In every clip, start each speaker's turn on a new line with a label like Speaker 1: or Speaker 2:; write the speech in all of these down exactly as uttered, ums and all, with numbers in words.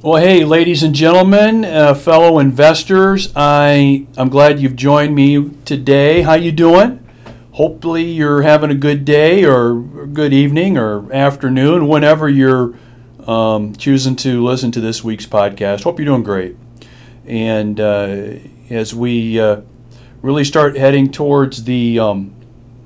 Speaker 1: Well, hey, ladies and gentlemen, uh, fellow investors, I I'm glad you've joined me today. How you doing? Hopefully, you're having a good day or good evening or afternoon, whenever you're um, choosing to listen to this week's podcast. Hope you're doing great. And uh, as we uh, really start heading towards the um,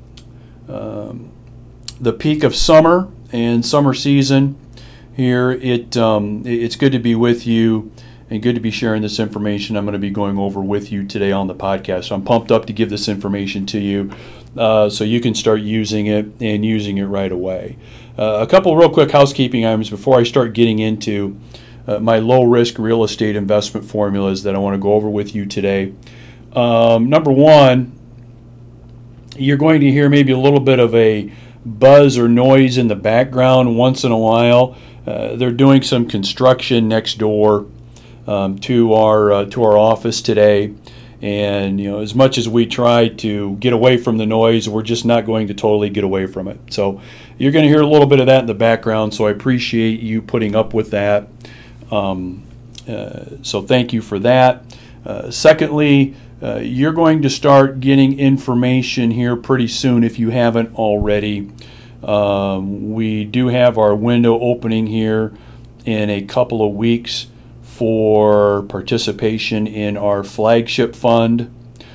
Speaker 1: um, the peak of summer and summer season here, it um, it's good to be with you and good to be sharing this information I'm going to be going over with you today on the podcast. So I'm pumped up to give this information to you uh, so you can start using it and using it right away. Uh, a couple real quick housekeeping items before I start getting into uh, my low-risk real estate investment formulas that I want to go over with you today. Um, number one, you're going to hear maybe a little bit of a buzz or noise in the background once in a while. Uh, they're doing some construction next door um, to our uh, to our office today, and you know, as much as we try to get away from the noise, we're just not going to totally get away from it. So you're going to hear a little bit of that in the background. So I appreciate you putting up with that. Um, uh, so thank you for that. Uh, secondly, uh, you're going to start getting information here pretty soon if you haven't already. Um, we do have our window opening here in a couple of weeks for participation in our flagship fund.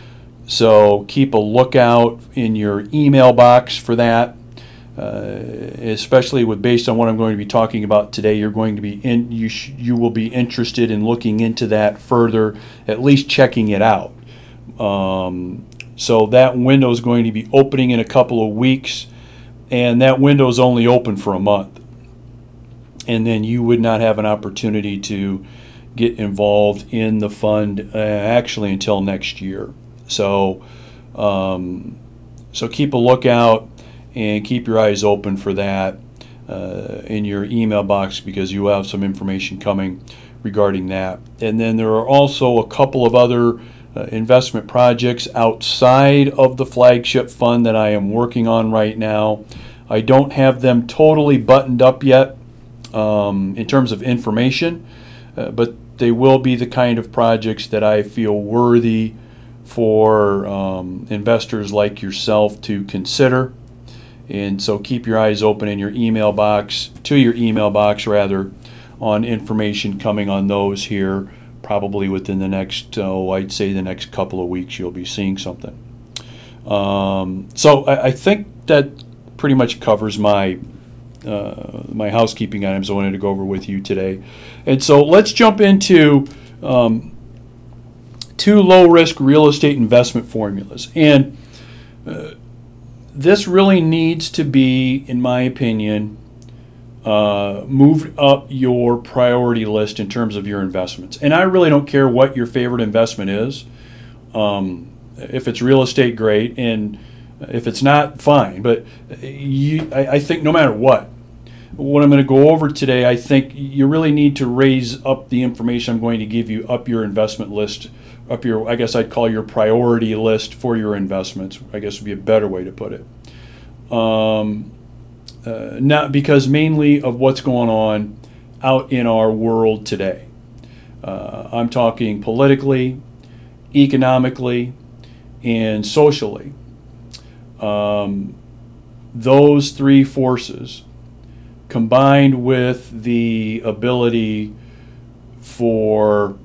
Speaker 1: So keep a lookout in your email box for that. Uh, especially with based on what I'm going to be talking about today, you're going to be in you sh- you will be interested in looking into that further, at least checking it out. Um, so that window is going to be opening in a couple of weeks. And that window is only open for a month. And then you would not have an opportunity to get involved in the fund uh, actually until next year. So, um, so keep a lookout and keep your eyes open for that uh, in your email box, because you have some information coming regarding that. And then there are also a couple of other uh, investment projects outside of the flagship fund that I am working on right now. I don't have them totally buttoned up yet um, in terms of information, uh, but they will be the kind of projects that I feel worthy for um, investors like yourself to consider. And so keep your eyes open in your email box, to your email box rather, on information coming on those here. Probably within the next, oh, I'd say the next couple of weeks, you'll be seeing something. Um, so I, I think that pretty much covers my uh, my housekeeping items I wanted to go over with you today. And so let's jump into um, two low-risk real estate investment formulas. And uh, this really needs to be, in my opinion, uh, moved up your priority list in terms of your investments. And I really don't care what your favorite investment is. Um, if it's real estate, great. And if it's not, fine. But you, I, I think no matter what, what I'm going to go over today, I think you really need to raise up the information I'm going to give you up your investment list, up your, I guess I'd call your priority list for your investments, I guess would be a better way to put it. Um, uh, not because mainly of what's going on out in our world today. Uh, I'm talking politically, economically, and socially. Um, those three forces, combined with the ability for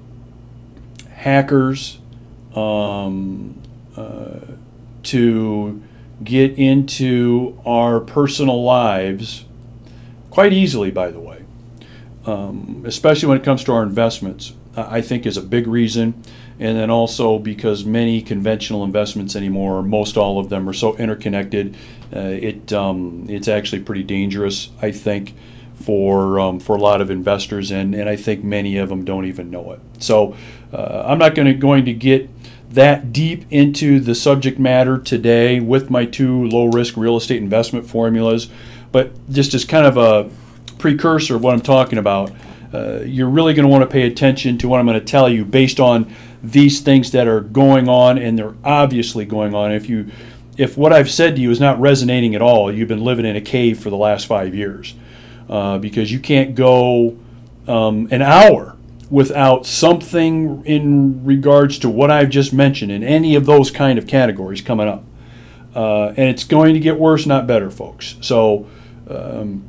Speaker 1: hackers um, uh, to get into our personal lives quite easily, by the way, um, especially when it comes to our investments, I think is a big reason. And then also because many conventional investments anymore, most all of them, are so interconnected, uh, it um, it's actually pretty dangerous, I think, for um, for a lot of investors, and, and I think many of them don't even know it. So uh, I'm not gonna, going to get that deep into the subject matter today with my two low-risk real estate investment formulas, but just as kind of a precursor of what I'm talking about, uh, you're really going to want to pay attention to what I'm going to tell you based on these things that are going on, and they're obviously going on. If you, if what I've said to you is not resonating at all, you've been living in a cave for the last five years, uh, because you can't go um, an hour without something in regards to what I've just mentioned in any of those kind of categories coming up. Uh, and it's going to get worse, not better, folks. So, um,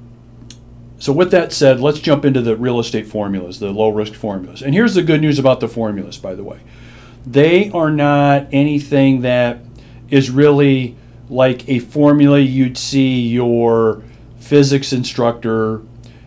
Speaker 1: so with that said, let's jump into the real estate formulas, the low-risk formulas. And here's the good news about the formulas, by the way. They are not anything that is really like a formula you'd see your physics instructor,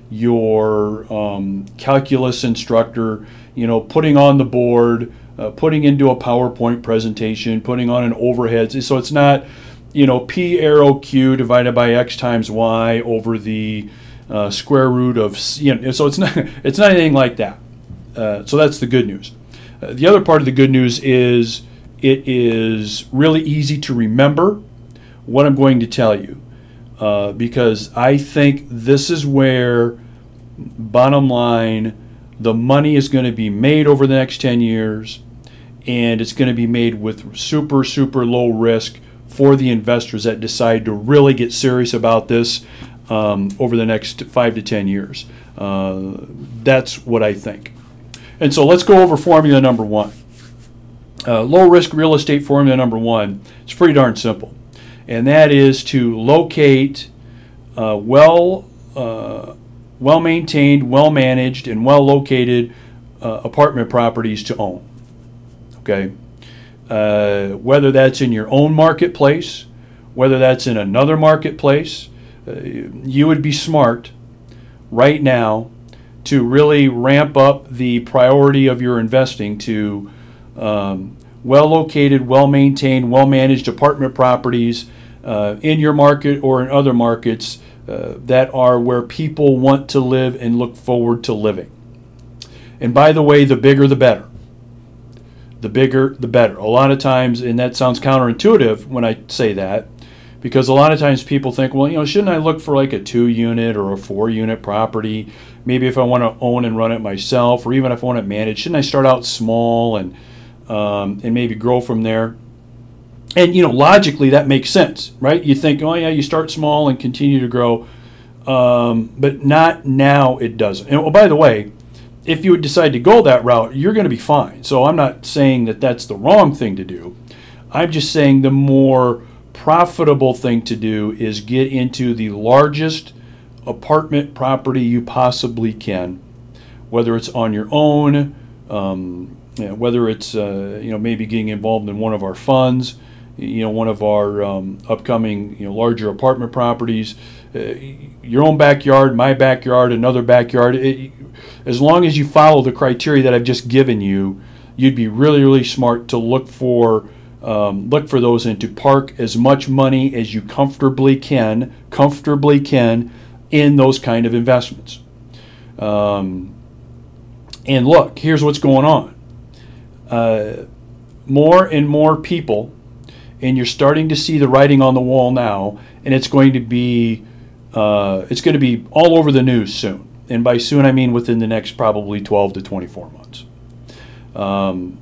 Speaker 1: your um, calculus instructor, you know, putting on the board, uh, putting into a PowerPoint presentation, putting on an overhead. So it's not, you know, P arrow Q divided by X times Y over the uh, square root of, you know, so it's not, it's not anything like that. Uh, so that's the good news. Uh, the other part of the good news is it is really easy to remember what I'm going to tell you, uh, because I think this is where, bottom line, the money is going to be made over the next ten years, and it's going to be made with super, super low risk for the investors that decide to really get serious about this um, over the next five to ten years. Uh, that's what I think. And so let's go over formula number one. Uh, low risk real estate formula number one. It's pretty darn simple. And that is to locate uh, well, uh, well maintained, well managed, and well located uh, apartment properties to own. Okay, uh, whether that's in your own marketplace, whether that's in another marketplace, uh, you would be smart right now to really ramp up the priority of your investing to um, well located, well maintained, well managed apartment properties. Uh, in your market or in other markets uh, that are where people want to live and look forward to living. And by the way, the bigger the better. The bigger the better. A lot of times, and that sounds counterintuitive when I say that, because a lot of times people think, well, you know, shouldn't I look for like a two unit or a four unit property? Maybe if I want to own and run it myself, or even if I want to manage, shouldn't I start out small and um, and maybe grow from there? And, you know, logically that makes sense, right? You think, oh, yeah, you start small and continue to grow. Um, but not now, it doesn't. And, oh, by the way, if you would decide to go that route, you're going to be fine. So I'm not saying that that's the wrong thing to do. I'm just saying the more profitable thing to do is get into the largest apartment property you possibly can, whether it's on your own, um, you know, whether it's, uh, you know, maybe getting involved in one of our funds, you know, one of our um, upcoming, you know, larger apartment properties, uh, your own backyard, my backyard, another backyard. It, as long as you follow the criteria that I've just given you, you'd be really, really smart to look for um, look for those and to park as much money as you comfortably can, comfortably can, in those kind of investments. Um, and look, here's what's going on. Uh, more and more people. And you're starting to see the writing on the wall now, and it's going to be uh, it's going to be all over the news soon. And by soon, I mean within the next probably twelve to twenty-four months. Um,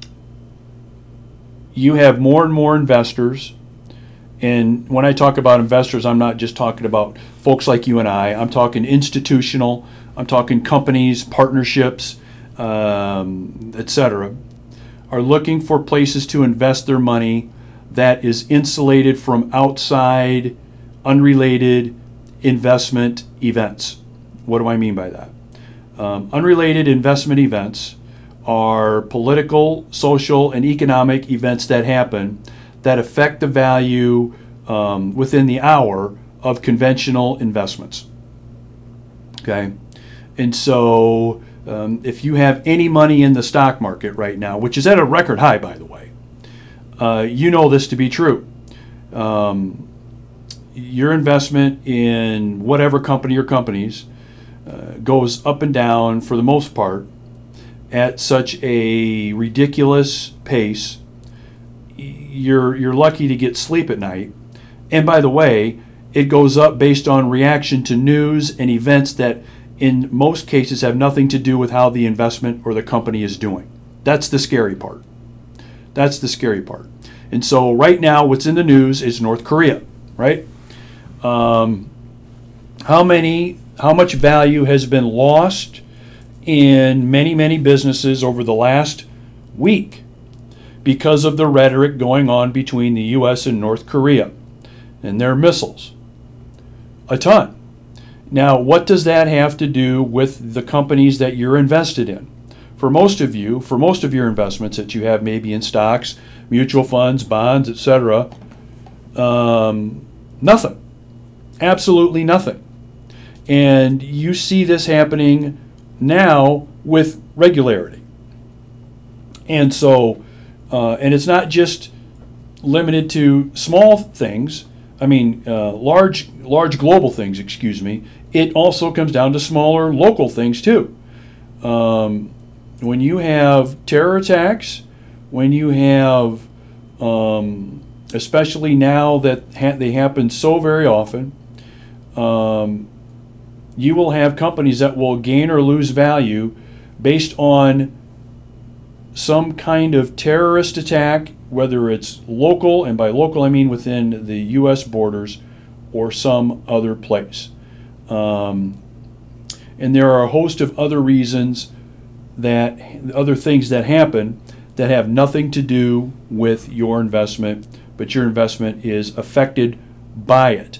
Speaker 1: you have more and more investors, and when I talk about investors, I'm not just talking about folks like you and I. I'm talking institutional. I'm talking companies, partnerships, um, et cetera, are looking for places to invest their money that is insulated from outside, unrelated investment events. What do I mean by that? Um, unrelated investment events are political, social, and economic events that happen that affect the value um, within the hour of conventional investments. Okay? And so um, if you have any money in the stock market right now, which is at a record high, by the way, Uh, you know this to be true. Um, your investment in whatever company or companies uh, goes up and down for the most part at such a ridiculous pace. You're you're lucky to get sleep at night. And by the way, it goes up based on reaction to news and events that in most cases have nothing to do with how the investment or the company is doing. That's the scary part. That's the scary part. And so right now what's in the news is North Korea, right? Um, how many how much value has been lost in many, many businesses over the last week because of the rhetoric going on between the U S and North Korea and their missiles. A ton. Now, what does that have to do with the companies that you're invested in? For most of you, for most of your investments that you have maybe in stocks, mutual funds, bonds, et cetera, um, nothing. Absolutely nothing. And you see this happening now with regularity. And so, uh, and it's not just limited to small things. I mean, uh, large, large global things, excuse me. It also comes down to smaller local things too. Um, when you have terror attacks, when you have, um, especially now that ha- they happen so very often, um, you will have companies that will gain or lose value based on some kind of terrorist attack, whether it's local, and by local I mean within the U S borders, or some other place. Um, and there are a host of other reasons, that other things that happen that have nothing to do with your investment, but your investment is affected by it.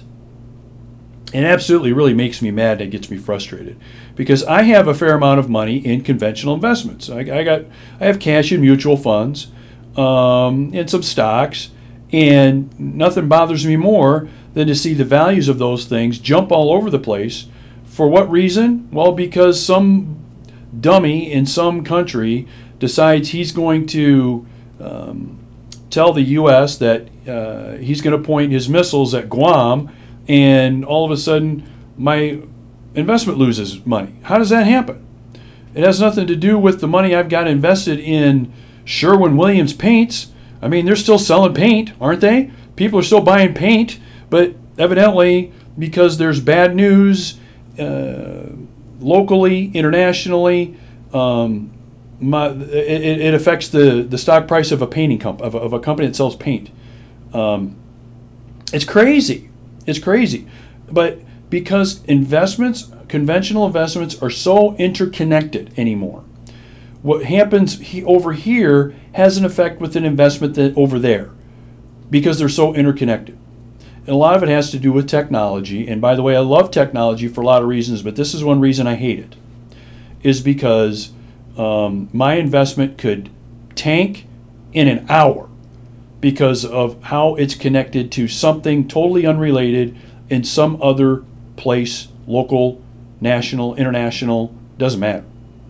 Speaker 1: And absolutely really makes me mad. It gets me frustrated because I have a fair amount of money in conventional investments. I, I got I have cash in mutual funds, um, and some stocks, and nothing bothers me more than to see the values of those things jump all over the place. For what reason? Well, because some dummy in some country decides he's going to um, tell the U S that uh, he's going to point his missiles at Guam, and all of a sudden my investment loses money. How does that happen? It has nothing to do with the money I've got invested in Sherwin-Williams paints. I mean, they're still selling paint, aren't they? People are still buying paint, but evidently because there's bad news uh, locally, internationally, um, my, it, it affects the, the stock price of a painting comp- of, a, of a company that sells paint. Um, it's crazy. It's crazy. But because investments, conventional investments, are so interconnected anymore, what happens he, over here has an effect with an investment that over there, because they're so interconnected. And a lot of it has to do with technology. And by the way, I love technology for a lot of reasons, but this is one reason I hate it, is because um, my investment could tank in an hour because of how it's connected to something totally unrelated in some other place, local, national, international, doesn't matter.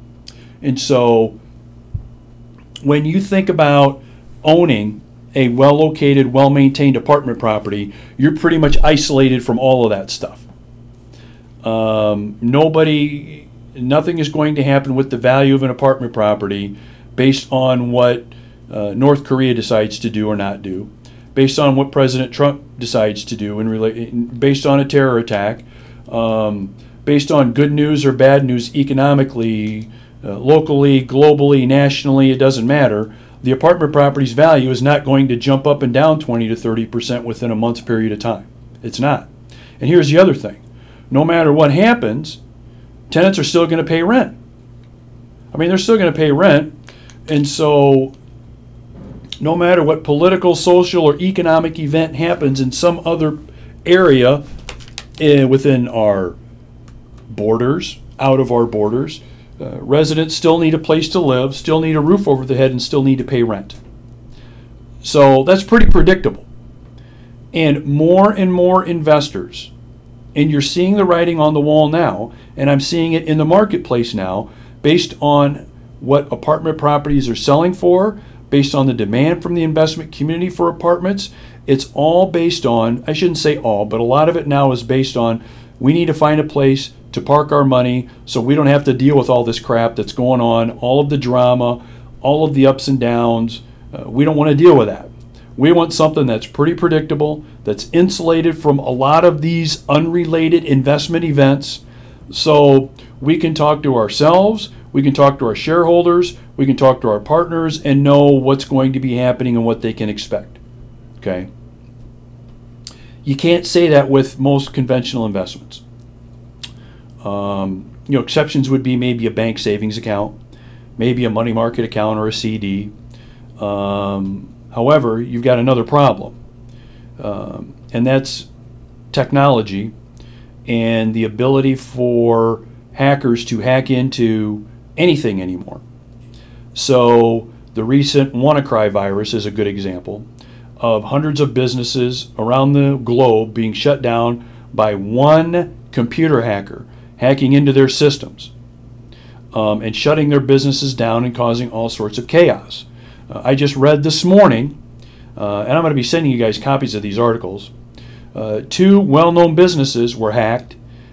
Speaker 1: And so when you think about owning a well-located, well-maintained apartment property, you're pretty much isolated from all of that stuff. Um, nobody, nothing is going to happen with the value of an apartment property based on what Uh, North Korea decides to do or not do, based on what President Trump decides to do, in rela- based on a terror attack, um, based on good news or bad news economically, uh, locally, globally, nationally, it doesn't matter. The apartment property's value is not going to jump up and down twenty to thirty percent within a month's period of time. It's not. And here's the other thing. No matter what happens, tenants are still going to pay rent. I mean, they're still going to pay rent, and so no matter what political, social, or economic event happens in some other area uh, within our borders, out of our borders, uh, residents still need a place to live, still need a roof over their head, and still need to pay rent. So that's pretty predictable. And more and more investors, and you're seeing the writing on the wall now, and I'm seeing it in the marketplace now, based on what apartment properties are selling for, based on the demand from the investment community for apartments. It's all based on, I shouldn't say all, but a lot of it now is based on, we need to find a place to park our money so we don't have to deal with all this crap that's going on, all of the drama, all of the ups and downs. Uh, we don't want to deal with that. We want something that's pretty predictable, that's insulated from a lot of these unrelated investment events, so we can talk to ourselves, we can talk to our shareholders, we can talk to our partners, and know what's going to be happening and what they can expect. Okay? You can't say that with most conventional investments. Um, you know, exceptions would be maybe a bank savings account, maybe a money market account or a C D. Um, however, you've got another problem, um, and that's technology and the ability for hackers to hack into anything anymore. So the recent WannaCry virus is a good example of hundreds of businesses around the globe being shut down by one computer hacker hacking into their systems, um, and shutting their businesses down and causing all sorts of chaos. Uh, I just read this morning, uh, and I'm going to be sending you guys copies of these articles. Uh, two well-known businesses were hacked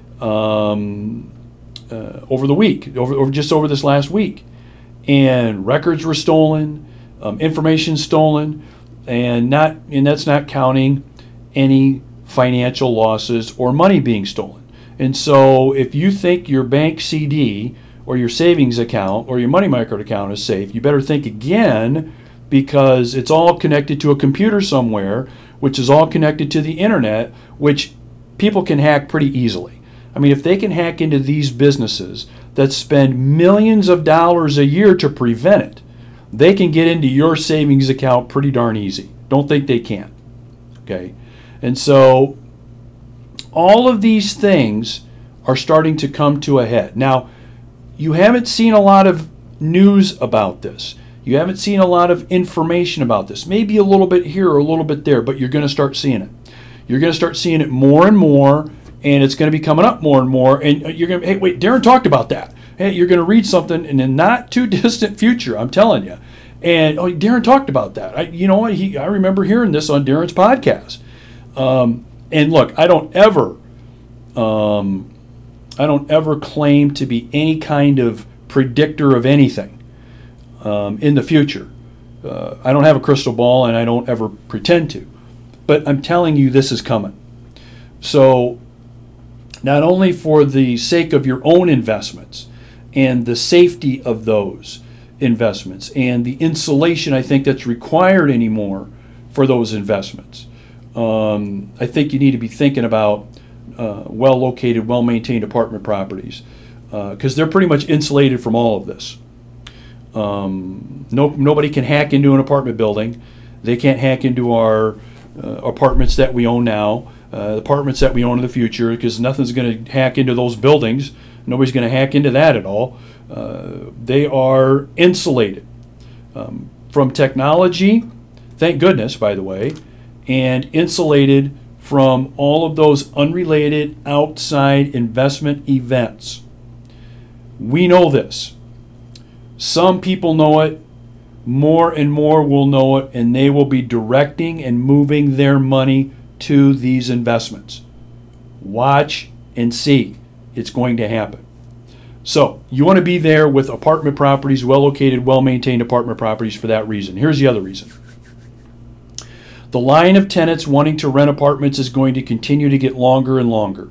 Speaker 1: um, uh, over the week, over, over just over this last week, and records were stolen, um, information stolen, and not, and that's not counting any financial losses or money being stolen. And so, if you think your bank C D or your savings account or your money market account is safe, you better think again, because it's all connected to a computer somewhere, which is all connected to the internet, which people can hack pretty easily. I mean, if they can hack into these businesses that spend millions of dollars a year to prevent it, they can get into your savings account pretty darn easy. Don't think they can't. Okay? And so all of these things are starting to come to a head. Now, you haven't seen a lot of news about this. You haven't seen a lot of information about this. Maybe a little bit here or a little bit there, but you're going to start seeing it. You're going to start seeing it more and more, and it's going to be coming up more and more. And you're going to, hey, wait, Darren talked about that. Hey, you're going to read something in the not too distant future, I'm telling you. And oh, Darren talked about that. I, you know what? He, I remember hearing this on Darren's podcast. Um, and look, I don't ever, um, I don't ever claim to be any kind of predictor of anything um, in the future. Uh, I don't have a crystal ball, and I don't ever pretend to. But I'm telling you, this is coming. So, not only for the sake of your own investments and the safety of those investments and the insulation I think that's required anymore for those investments, um, I think you need to be thinking about uh, well-located, well-maintained apartment properties, because uh, they're pretty much insulated from all of this. Um, no, nobody can hack into an apartment building. They can't hack into our uh, apartments that we own now, uh, apartments that we own in the future, because nothing's going to hack into those buildings. Nobody's going to hack into that at all. Uh, they are insulated um, from technology, thank goodness, by the way, and insulated from all of those unrelated outside investment events. We know this. Some people know it. More and more will know it, and they will be directing and moving their money to these investments. Watch and see. It's going to happen. So, you want to be there with apartment properties, well-located, well-maintained apartment properties for that reason. Here's the other reason. The line of tenants wanting to rent apartments is going to continue to get longer and longer.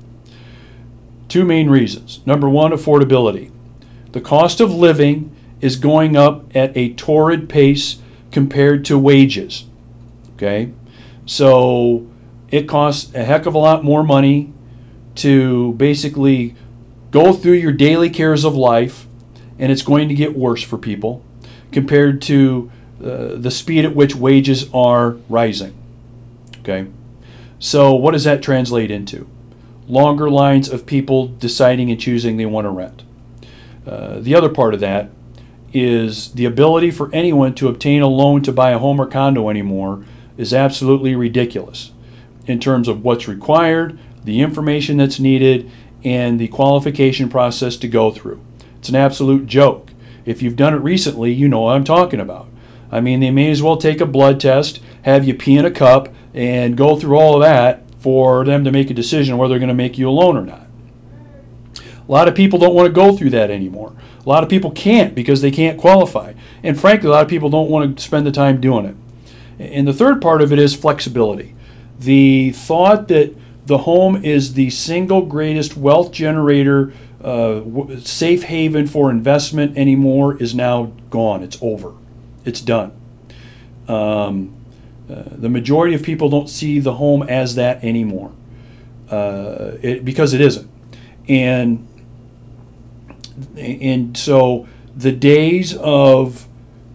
Speaker 1: Two main reasons. Number one, affordability. The cost of living is going up at a torrid pace compared to wages. Okay? So it costs a heck of a lot more money to basically go through your daily cares of life, and it's going to get worse for people compared to uh, the speed at which wages are rising. Okay? So what does that translate into? Longer lines of people deciding and choosing they want to rent. Uh, the other part of that is the ability for anyone to obtain a loan to buy a home or condo anymore is absolutely ridiculous in terms of what's required, the information that's needed, and the qualification process to go through. It's an absolute joke. If you've done it recently, you know what I'm talking about. I mean, they may as well take a blood test, have you pee in a cup, and go through all of that for them to make a decision whether they're going to make you a loan or not. A lot of people don't want to go through that anymore. A lot of people can't because they can't qualify. And frankly, a lot of people don't want to spend the time doing it. And the third part of it is flexibility. The thought that the home is the single greatest wealth generator, uh, safe haven for investment anymore is now gone. It's over. It's done. Um, uh, the majority of people don't see the home as that anymore uh, it, because it isn't. And and so the days of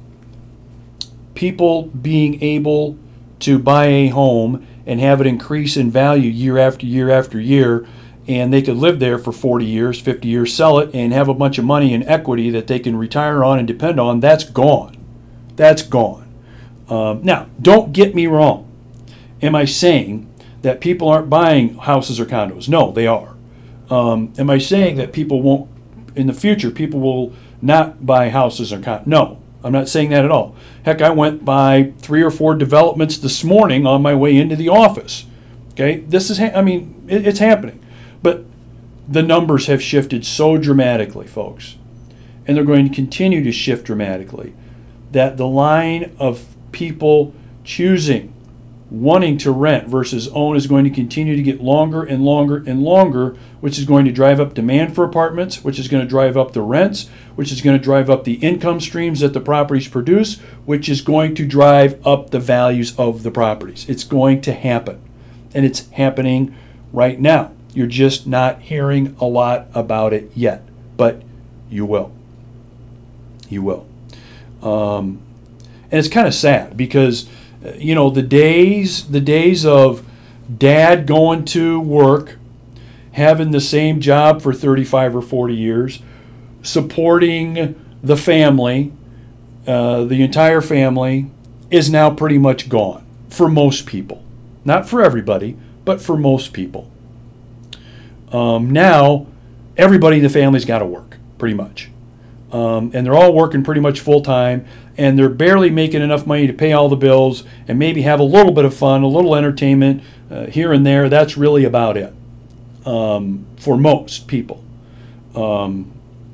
Speaker 1: people being able to buy a home and have it increase in value year after year after year, and they could live there for forty years, fifty years, sell it, and have a bunch of money in equity that they can retire on and depend on, that's gone. That's gone. Um, now, don't get me wrong. Am I saying that people aren't buying houses or condos? No, they are. Um, am I saying that people won't, in the future, people will not buy houses or condos? No, I'm not saying that at all. Heck, I went by three or four developments this morning on my way into the office. Okay, this is, ha- I mean, it, it's happening. But the numbers have shifted so dramatically, folks, and they're going to continue to shift dramatically, that the line of people choosing, wanting to rent versus own is going to continue to get longer and longer and longer, which is going to drive up demand for apartments, which is going to drive up the rents, which is going to drive up the income streams that the properties produce, which is going to drive up the values of the properties. It's going to happen, and it's happening right now. You're just not hearing a lot about it yet, but you will. You will. Um, and it's kind of sad because, you know, the days, the days of dad going to work, having the same job for thirty-five or forty years, supporting the family, uh, the entire family, is now pretty much gone for most people. Not for everybody, but for most people. Um, now, everybody in the family's got to work, pretty much. Um, and they're all working pretty much full time, and they're barely making enough money to pay all the bills and maybe have a little bit of fun, a little entertainment uh, here and there. That's really about it um, for most people. Um,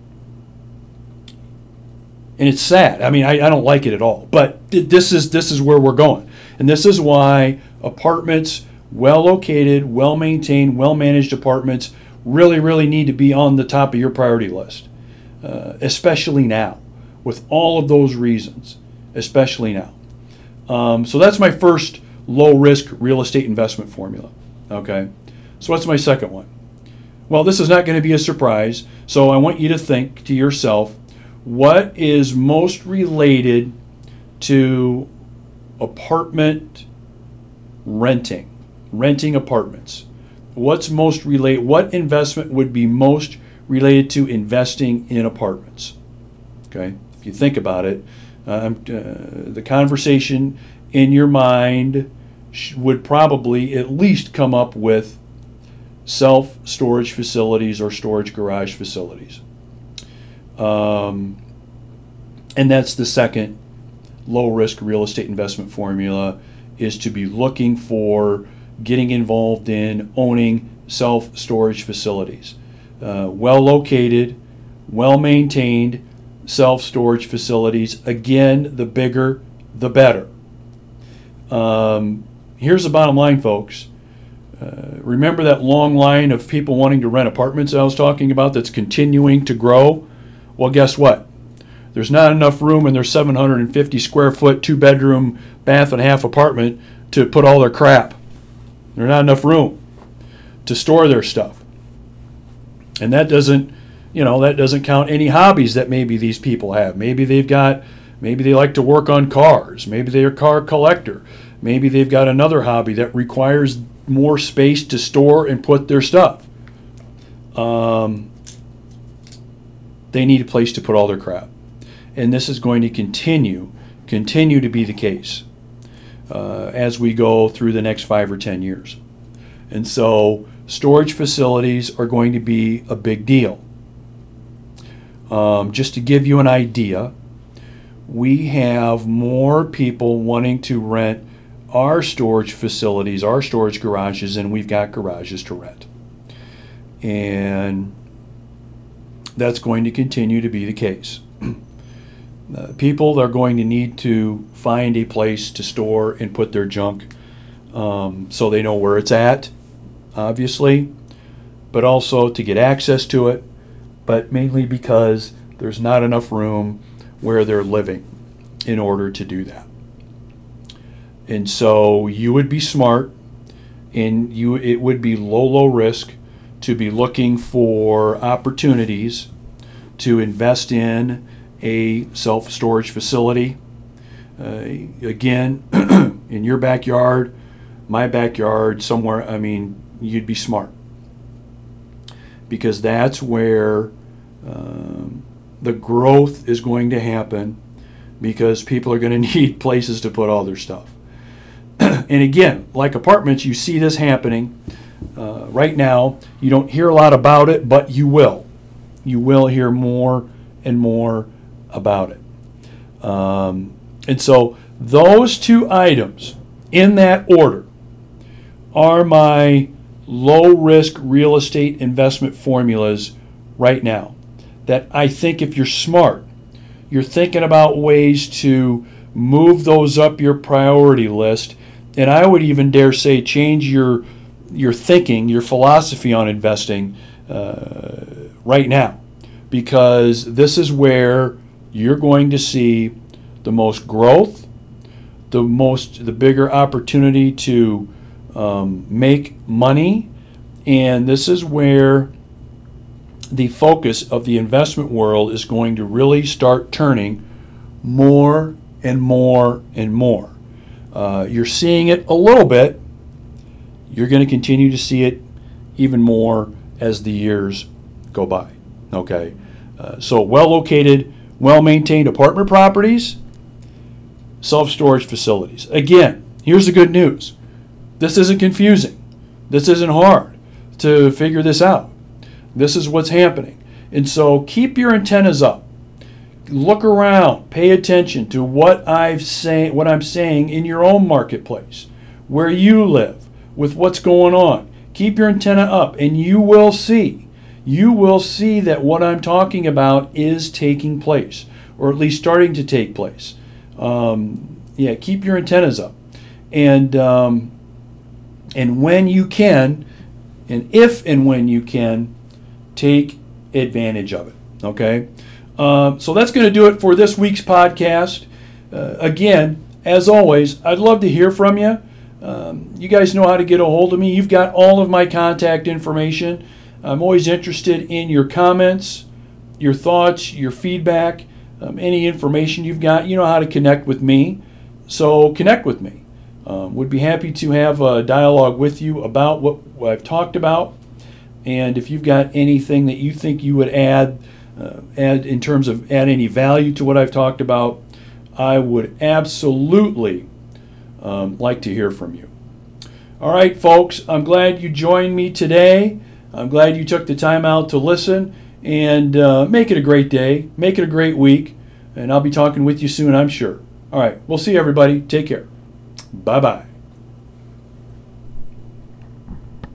Speaker 1: and it's sad. I mean, I, I don't like it at all. But th- this is this is where we're going, and this is why apartments, well located, well maintained, well managed apartments, really, really need to be on the top of your priority list. Uh, especially now, with all of those reasons, especially now. Um, so that's my first low-risk real estate investment formula. Okay, so what's my second one? Well, this is not going to be a surprise, so I want you to think to yourself, what is most related to apartment renting, renting apartments? What's most related? What investment would be most related to investing in apartments? Okay, if you think about it, um, uh, the conversation in your mind sh- would probably at least come up with self-storage facilities or storage garage facilities. Um, and that's the second low-risk real estate investment formula, is to be looking for getting involved in owning self-storage facilities. Uh, well located, well maintained self-storage facilities. Again, the bigger, the better. Um, here's the bottom line, folks. Uh, remember that long line of people wanting to rent apartments I was talking about that's continuing to grow? Well, guess what? There's not enough room in their seven hundred fifty square foot, two bedroom, bath and a half apartment to put all their crap. There's not enough room to store their stuff. And that doesn't, you know, that doesn't count any hobbies that maybe these people have. Maybe they've got, maybe they like to work on cars. Maybe they're a car collector. Maybe they've got another hobby that requires more space to store and put their stuff. Um, they need a place to put all their crap. And this is going to continue, continue to be the case uh, as we go through the next five or ten years. And so storage facilities are going to be a big deal. Um, just to give you an idea, we have more people wanting to rent our storage facilities, our storage garages, than we've got garages to rent. And that's going to continue to be the case. Uh, people are going to need to find a place to store and put their junk um, so they know where it's at, obviously, but also to get access to it, but mainly because there's not enough room where they're living in order to do that. And so you would be smart, and you it would be low, low risk to be looking for opportunities to invest in a self-storage facility. Uh, again, in your backyard, my backyard, somewhere, I mean, you'd be smart. Because that's where um, the growth is going to happen, because people are going to need places to put all their stuff. And again, like apartments, you see this happening uh, right now. You don't hear a lot about it, but you will. You will hear more and more about it. Um, and so those two items, in that order, are my low-risk real estate investment formulas right now. That I think if you're smart, you're thinking about ways to move those up your priority list, and I would even dare say change your your thinking, your philosophy on investing uh, right now, because this is where you're going to see the most growth, the most the bigger opportunity to um, make money, and this is where the focus of the investment world is going to really start turning more and more and more. Uh, you're seeing it a little bit. You're going to continue to see it even more as the years go by. Okay, uh, so well-located, well-maintained apartment properties, self-storage facilities. Again, here's the good news. This isn't confusing. This isn't hard to figure this out. This is what's happening. And so keep your antennas up. Look around. Pay attention to what I've say, what I'm saying in your own marketplace, where you live, with what's going on. Keep your antenna up, and you will see. You will see that what I'm talking about is taking place, or at least starting to take place. Um, yeah, keep your antennas up. And, um, and when you can, and if and when you can, take advantage of it. Okay? Uh, so that's going to do it for this week's podcast. Uh, again, as always, I'd love to hear from you. Um, you guys know how to get a hold of me. You've got all of my contact information. I'm always interested in your comments, your thoughts, your feedback, um, any information you've got. You know how to connect with me. So connect with me. Um, would be happy to have a dialogue with you about what, what I've talked about. And if you've got anything that you think you would add, uh, add in terms of add any value to what I've talked about, I would absolutely um, like to hear from you. All right, folks, I'm glad you joined me today. I'm glad you took the time out to listen, and uh, make it a great day. Make it a great week, and I'll be talking with you soon, I'm sure. All right, we'll see you, everybody. Take care. Bye-bye.